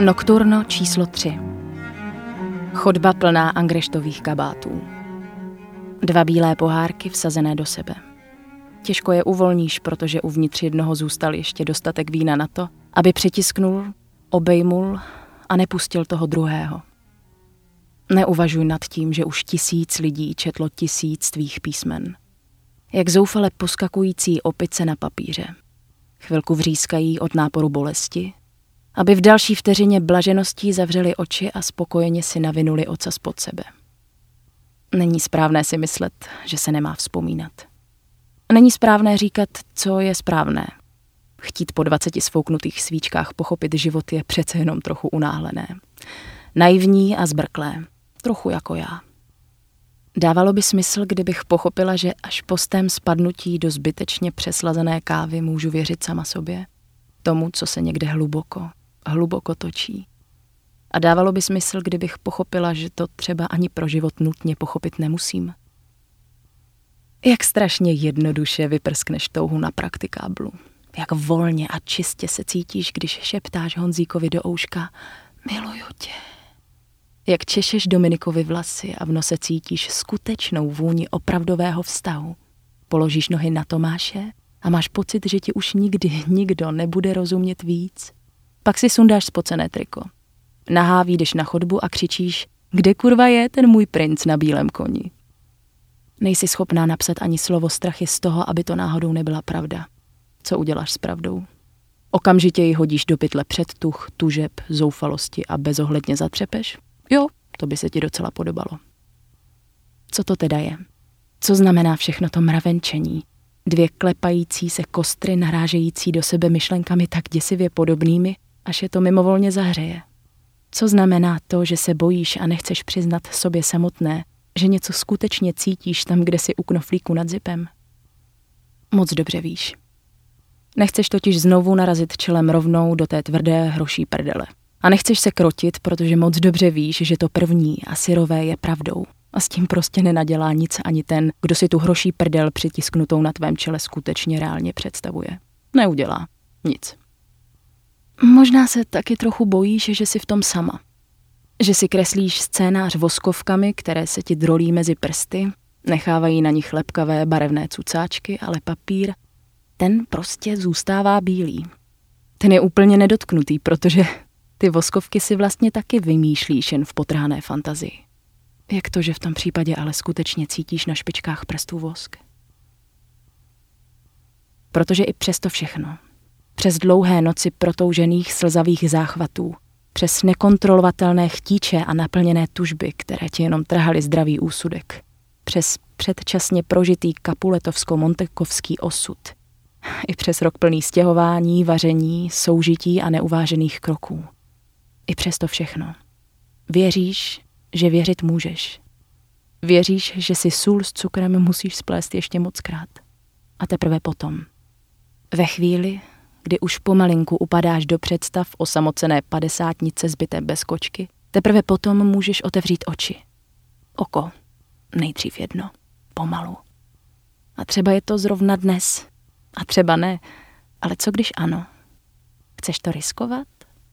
Nokturno číslo 3. Chodba plná angreštových kabátů. 2 bílé pohárky vsazené do sebe. Těžko je uvolníš, protože uvnitř jednoho zůstal ještě dostatek vína na to, aby přitisknul, obejmul a nepustil toho druhého. Neuvažuj nad tím, že už 1000 lidí četlo 1000 tvých písmen. Jak zoufale poskakující opice na papíře. Chvilku vřískají od náporu bolesti, aby v další vteřině blažeností zavřeli oči a spokojeně si navinuli ocas pod sebe. Není správné si myslet, že se nemá vzpomínat. Není správné říkat, co je správné. Chtít po 20 sfouknutých svíčkách pochopit život je přece jenom trochu unáhlené. Naivní a zbrklé. Trochu jako já. Dávalo by smysl, kdybych pochopila, že až po stém spadnutí do zbytečně přeslazené kávy můžu věřit sama sobě. Tomu, co se někde hluboko točí. A dávalo by smysl, kdybych pochopila, že to třeba ani pro život nutně pochopit nemusím. Jak strašně jednoduše vyprskneš touhu na praktikáblu. Jak volně a čistě se cítíš, když šeptáš Honzíkovi do ouška miluju tě. Jak češeš Dominikovi vlasy a v nose cítíš skutečnou vůni opravdového vztahu. Položíš nohy na Tomáše a máš pocit, že ti už nikdy nikdo nebude rozumět víc. Pak si sundáš spocené triko. Nahá vyjdeš na chodbu a křičíš, kde kurva je ten můj princ na bílém koni. Nejsi schopná napsat ani slovo strachy z toho, aby to náhodou nebyla pravda. Co uděláš s pravdou? Okamžitě ji hodíš do pytle předtuch, tužeb, zoufalosti a bezohledně zatřepeš? Jo, to by se ti docela podobalo. Co to teda je? Co znamená všechno to mravenčení? 2 klepající se kostry narážející do sebe myšlenkami tak děsivě podobnými, až je to mimovolně zahřeje. Co znamená to, že se bojíš a nechceš přiznat sobě samotné, že něco skutečně cítíš tam, kde si u knoflíku nad zipem? Moc dobře víš. Nechceš totiž znovu narazit čelem rovnou do té tvrdé hroší prdele. A nechceš se krotit, protože moc dobře víš, že to první a syrové je pravdou. A s tím prostě nenadělá nic ani ten, kdo si tu hroší prdel přitisknutou na tvém čele skutečně reálně představuje. Neudělá. Nic. Možná se taky trochu bojíš, že jsi v tom sama. Že si kreslíš scénář voskovkami, které se ti drolí mezi prsty, nechávají na nich lepkavé barevné cucáčky, ale papír, ten prostě zůstává bílý. Ten je úplně nedotknutý, protože ty voskovky si vlastně taky vymýšlíš jen v potrhané fantazii. Jak to, že v tom případě ale skutečně cítíš na špičkách prstů vosk? Protože i přes to všechno, přes dlouhé noci protoužených slzavých záchvatů, přes nekontrolovatelné chtíče a naplněné tužby, které ti jenom trhaly zdravý úsudek, přes předčasně prožitý kapuletovsko-montekovský osud, i přes rok plný stěhování, vaření, soužití a neuvážených kroků. I přes to všechno. Věříš, že věřit můžeš. Věříš, že si sůl s cukrem musíš splést ještě mockrát. A teprve potom. Ve chvíli, kdy už pomalinku upadáš do představ osamocené 50nice zbyté bez kočky, teprve potom můžeš otevřít oči. Oko. Nejdřív jedno. Pomalu. A třeba je to zrovna dnes. A třeba ne. Ale co když ano? Chceš to riskovat?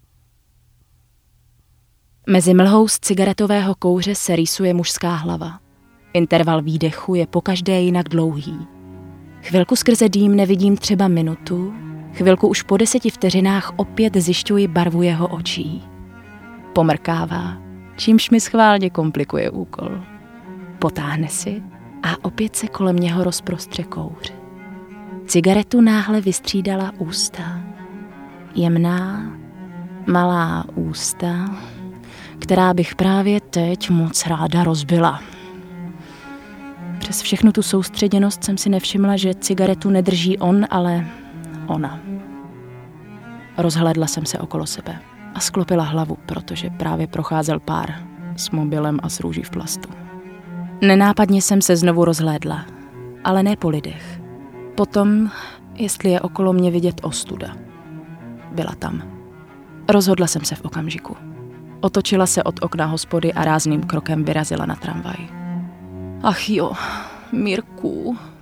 Mezi mlhou z cigaretového kouře se rýsuje mužská hlava. Interval výdechu je pokaždé jinak dlouhý. Chvilku skrze dým nevidím třeba minutu, chvilku už po 10 vteřinách opět zjišťuji barvu jeho očí. Pomrkává, čímž mi schválně komplikuje úkol. Potáhne si a opět se kolem něho rozprostře kouř. Cigaretu náhle vystřídala ústa. Jemná, malá ústa, která bych právě teď moc ráda rozbila. Přes všechnu tu soustředěnost jsem si nevšimla, že cigaretu nedrží on, ale ona. Rozhlédla jsem se okolo sebe a sklopila hlavu, protože právě procházel pár s mobilem a s růží v plastu. Nenápadně jsem se znovu rozhlédla, ale ne po lidech. Potom, jestli je okolo mě vidět ostuda. Byla tam. Rozhodla jsem se v okamžiku. Otočila se od okna hospody a rázným krokem vyrazila na tramvaj. Ach jo, Mirku,